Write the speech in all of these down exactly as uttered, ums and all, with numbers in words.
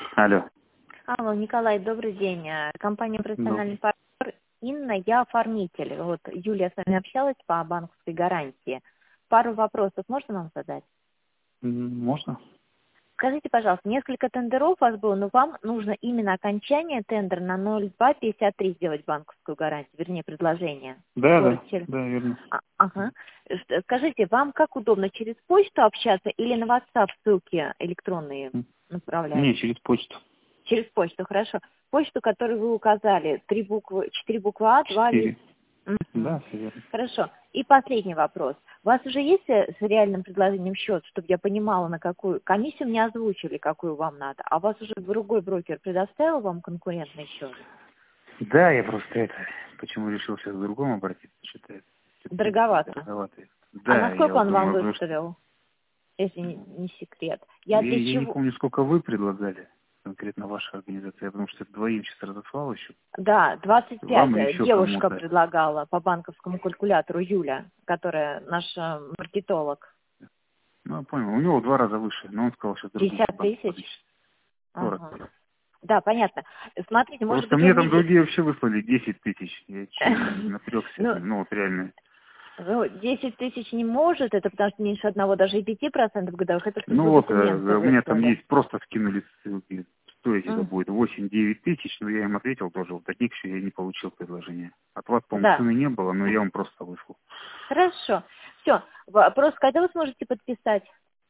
Алло. Алло, Николай, добрый день. Э, Компания «Профессиональный партнер». Инна, я оформитель. Вот Юлия с вами общалась по банковской гарантии. Пару вопросов можно вам задать? М, Можно? Скажите, пожалуйста, несколько тендеров у вас было, но вам нужно именно окончание тендера на ноль два пятьдесят три сделать банковскую гарантию, вернее, предложение. Да, Город да, Челябинск. да, верно. А, ага. Ш- Скажите, вам как удобно, через почту общаться или на WhatsApp ссылки электронные М. направлять? Не, через почту. Через почту, хорошо. Почту, которую вы указали, три буквы, четыре буквы А, два листа. Четыре. Да, все верно. Хорошо. И последний вопрос. У вас уже есть э, с реальным предложением счет, чтобы я понимала, на какую комиссию мне озвучили, какую вам надо, а у вас уже другой брокер предоставил вам конкурентный счет? Да, я просто это, почему решил сейчас к другому обратиться, считаю. Дороговато. Дороговато. А Да, я насколько вот он вам думаю, потому что выставил, если не, не секрет? Я я, для я не чего? помню, сколько вы предлагали, конкретно ваша организация, потому что двоим сейчас разослал еще. Да, двадцать пять Вам и э, еще девушка кому-то. предлагала по банковскому калькулятору Юля, которая наш э, маркетолог. Ну, я понял, у него в два раза выше, но он сказал, что другие пятьдесят банки тысяч? повыше. сорок. Ага. Да, понятно. Смотрите, может Просто быть, он мне там не... другие вообще выслали десять тысяч. Я че, напрягся, Ну, ну вот реально. ну, десять тысяч не может, это потому что меньше одного, даже и пяти процентов годовых, это чтобы Ну вы вот, э, документы у меня там выслали. есть, просто скинули ссылки. Стоить это М, будет восемь-девять тысяч, но я им ответил тоже, вот таких еще я не получил предложения. От вас, по-моему, Да. цены не было, но я вам просто выслал. Хорошо. Все. Вопрос, когда вы сможете подписать?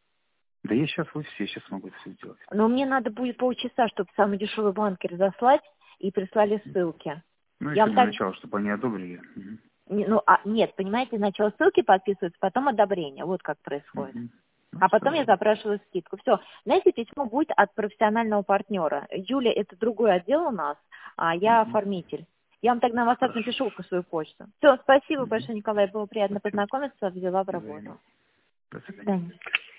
Да я сейчас вы все, сейчас могу это все сделать. Но мне надо будет полчаса, чтобы самый дешевый банк разослать и прислали ссылки. Ну, Я еще вам для так... начала, чтобы они одобрили. Мгм. не- Ну, а, нет, понимаете, сначала ссылки подписываются, потом одобрение. Вот как происходит. Мгм. Ну, А все, потом я ладно. запрашиваю скидку. Все. Знаете, письмо будет от профессионального партнера. Юля, это другой отдел у нас, а я Мгм. оформитель. Я вам тогда на WhatsApp Хорошо. напишу по свою почту. Все, спасибо Мгм. большое, Николай. Было приятно Спасибо. познакомиться. Взяла в Взаимно. работу. До До свидания. свидания.